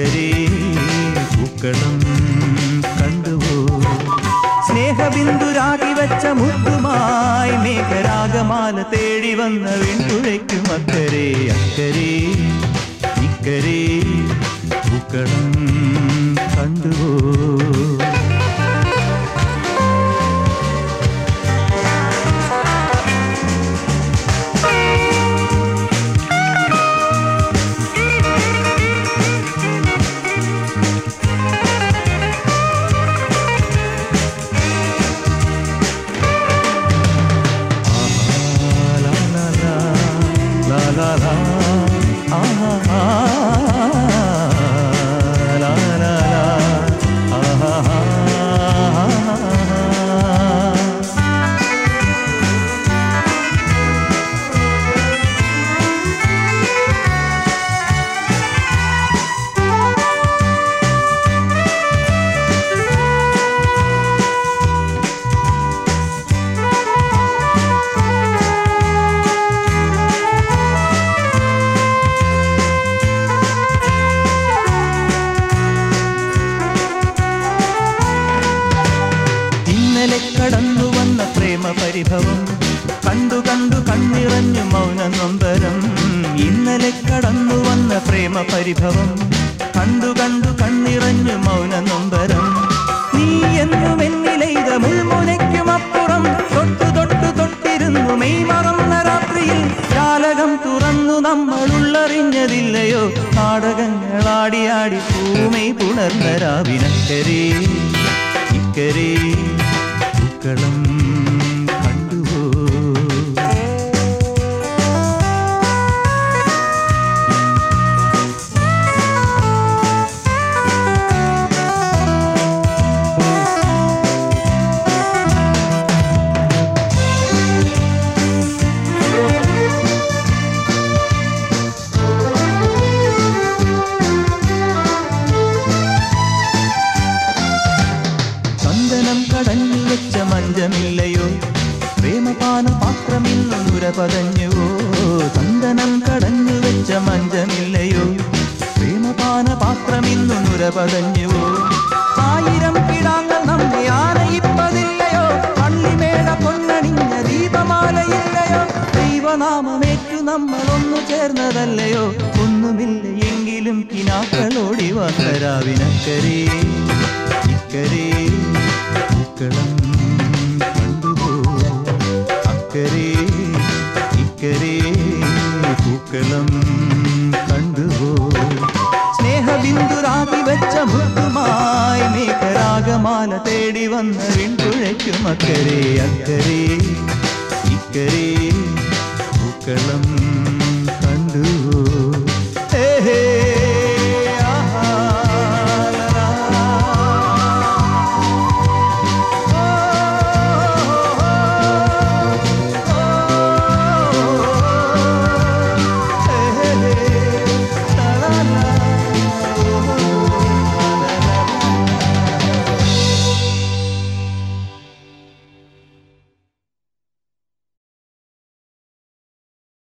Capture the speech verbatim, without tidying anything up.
ഇക്കരെ പൂക്കളം കണ്ടുവോ സ്നേഹബിന്ദുരാഗി വെച്ച മുത്തുമായി മേഘരാഗമാല തേടി വന്ന വിണ്ടുഴയ്ക്കും അക്കരെ അക്കരെ ഇക്കരെ പൂക്കളം കണ്ടുവോ കടന്നു വന്ന പ്രേമ പരിഭവം കണ്ടു കണ്ടു കണ്ണിറഞ്ഞു മൗന നൊമ്പരം ഇന്നലെ കടന്നു വന്ന പ്രേമ പരിഭവം കണ്ടു കണ്ടു കണ്ണിറഞ്ഞു മൗന നൊമ്പരം നീ എന്നും എന്നിലെയ്ത മുൾമുനയ്ക്കുമപ്പുറം തൊട്ടു തൊട്ടു തൊട്ടിരുന്നു മെയ് മറന്ന രാത്രിയിൽ ജാലകം തുറന്നു നമ്മളുള്ളറിഞ്ഞതില്ലയോ നാടകങ്ങളാടിയാടി പൂമൈ പുണർന്ന രാവിനക്കരെ ഇക്കരെ പൂക്കളം കണ്ടുവോ ചന്ദനം കടഞ്ഞു വെച്ച മഞ്ചമില്ലയോ പ്രേമപാന പാത്രമിന്നു നുരപതഞ്ഞുവോ ചന്ദനം കടഞ്ഞു വെച്ച മഞ്ചമില്ലയോ പ്രേമപാന പാത്രമിന്നു നുരപതഞ്ഞുവോ ആയിരം കിടാങ്ങൾ നമ്മെ ആനയിപ്പതില്ലയോ പള്ളിമേട പൊന്നണിഞ്ഞ ദീപമാലയില്ലയോ ദൈവനാമമേറ്റു നമ്മൾ ഒന്നു ചേർന്നതല്ലയോ ഒന്നുമില്ല എങ്കിലും കിനാക്കളോടി വന്ന രാവിനക്കരെ ഇക്കരെ പൂക്കളം കണ്ടുവോ അക്കരെ ഇക്കരെ പൂക്കളം കണ്ടുവോ സ്നേഹബിന്ദുരാഗി വെച്ച മുത്തുമായി മേഘരാഗമാല തേടി വന്ന വിണ്ടുഴയ്ക്കും അക്കരെ അക്കരെ